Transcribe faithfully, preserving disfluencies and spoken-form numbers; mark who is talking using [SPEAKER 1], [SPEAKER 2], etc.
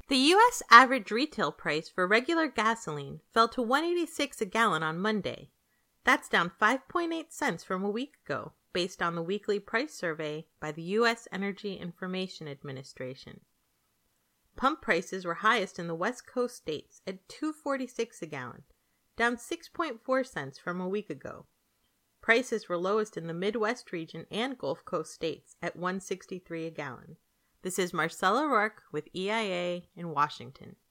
[SPEAKER 1] The U S average retail price for regular gasoline fell to one dollar and eighty-six cents a gallon on Monday. That's down five point eight cents from a week ago, based on the weekly price survey by the U S Energy Information Administration. Pump prices were highest in the West Coast states at two dollars and forty-six cents a gallon, down six point four cents from a week ago. Prices were lowest in the Midwest region and Gulf Coast states at one dollar and sixty-three cents a gallon. This is Marcella Rourke with E I A in Washington.